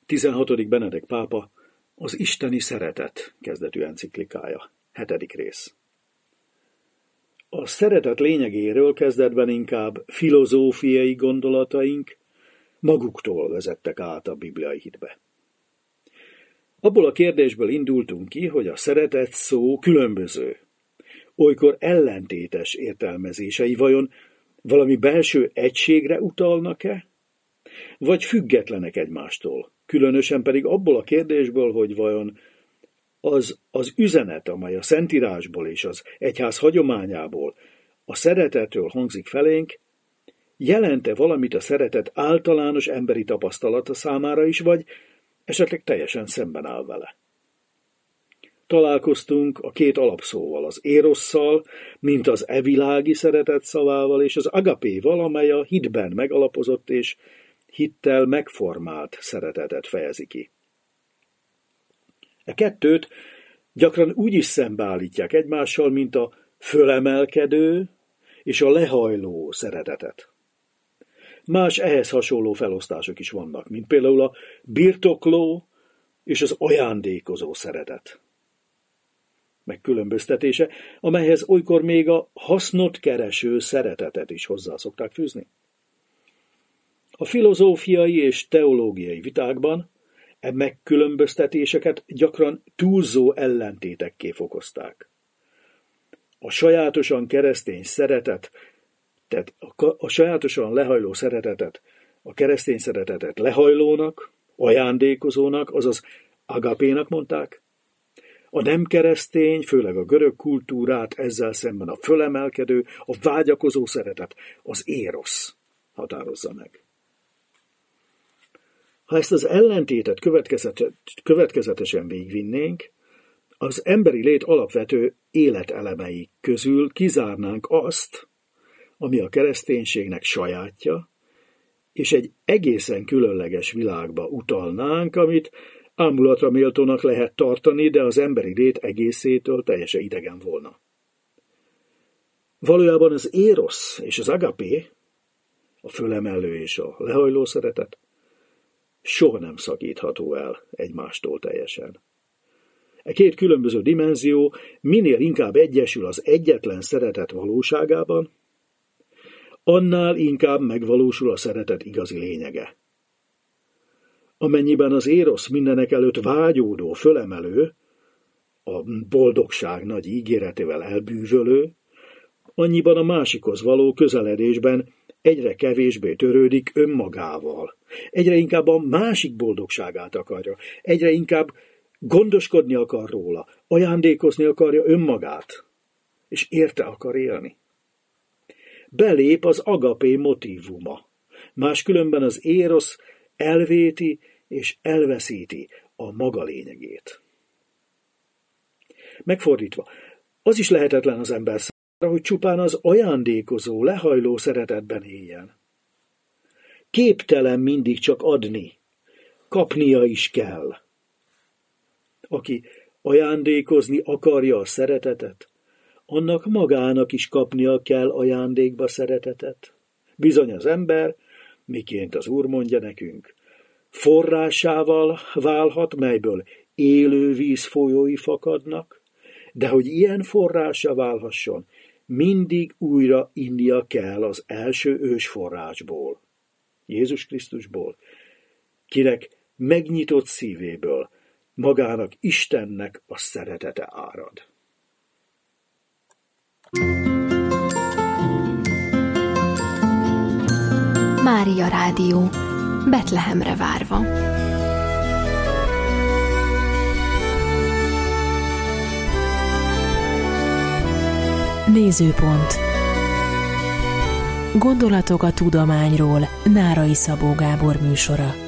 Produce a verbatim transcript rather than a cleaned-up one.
tizenhatodik Benedek pápa, az Isteni Szeretet kezdetű enciklikája, hetedik rész. A szeretet lényegéről kezdetben inkább filozófiai gondolataink maguktól vezettek át a bibliai hitbe. Abból a kérdésből indultunk ki, hogy a szeretet szó különböző, olykor ellentétes értelmezései vajon valami belső egységre utalnak-e, vagy függetlenek egymástól, különösen pedig abból a kérdésből, hogy vajon az, az üzenet, amely a Szentírásból és az egyház hagyományából a szeretetről hangzik felénk, jelent-e valamit a szeretet általános emberi tapasztalata számára is, vagy esetleg teljesen szemben áll vele. Találkoztunk a két alapszóval, az érosszal, mint az evilági szeretet szavával, és az agapéval, amely a hitben megalapozott és hittel megformált szeretetet fejezi ki. E kettőt gyakran úgy is szembeállítják egymással, mint a fölemelkedő és a lehajló szeretetet. Más ehhez hasonló felosztások is vannak, mint például a birtokló és az ajándékozó szeretet megkülönböztetése, amelyhez olykor még a hasznot kereső szeretetet is hozzá szokták fűzni. A filozófiai és teológiai vitákban e megkülönböztetéseket gyakran túlzó ellentétekké fokozták. A sajátosan keresztény szeretet, tehát a, a sajátosan lehajló szeretetet, a keresztény szeretetet lehajlónak, ajándékozónak, azaz agapénak mondták, a nem keresztény, főleg a görög kultúrát ezzel szemben a fölemelkedő, a vágyakozó szeretet, az érosz határozza meg. Ha ezt az ellentétet következetesen végigvinnénk, az emberi lét alapvető életelemei közül kizárnánk azt, ami a kereszténységnek sajátja, és egy egészen különleges világba utalnánk, amit ámulatra méltónak lehet tartani, de az emberi lét egészétől teljesen idegen volna. Valójában az érosz és az agapé, a fölemelő és a lehajló szeretet, soha nem szakítható el egymástól teljesen. E két különböző dimenzió minél inkább egyesül az egyetlen szeretet valóságában, annál inkább megvalósul a szeretet igazi lényege. Amennyiben az érosz mindenek előtt vágyódó, fölemelő, a boldogság nagy ígéretével elbűvölő, annyiban a másikhoz való közeledésben egyre kevésbé törődik önmagával. Egyre inkább a másik boldogságát akarja, egyre inkább gondoskodni akar róla, ajándékozni akarja önmagát, és érte akar élni. Belép az agapé motívuma. Máskülönben az érosz elvéti és elveszíti a maga lényegét. Megfordítva, az is lehetetlen az ember számára, hogy csupán az ajándékozó, lehajló szeretetben éljen. Képtelen mindig csak adni, kapnia is kell. Aki ajándékozni akarja a szeretetet, annak magának is kapnia kell ajándékba szeretetet. Bizony az ember, miként az Úr mondja nekünk, forrásával válhat, melyből élő vízfolyói fakadnak, de hogy ilyen forrása válhasson, mindig újra innia kell az első ősforrásból, Jézus Krisztusból, kinek megnyitott szívéből magának Istennek a szeretete árad. Mária Rádió, Betlehemre várva. Nézőpont. Gondolatok a tudományról. Nárai Szabó Gábor műsora.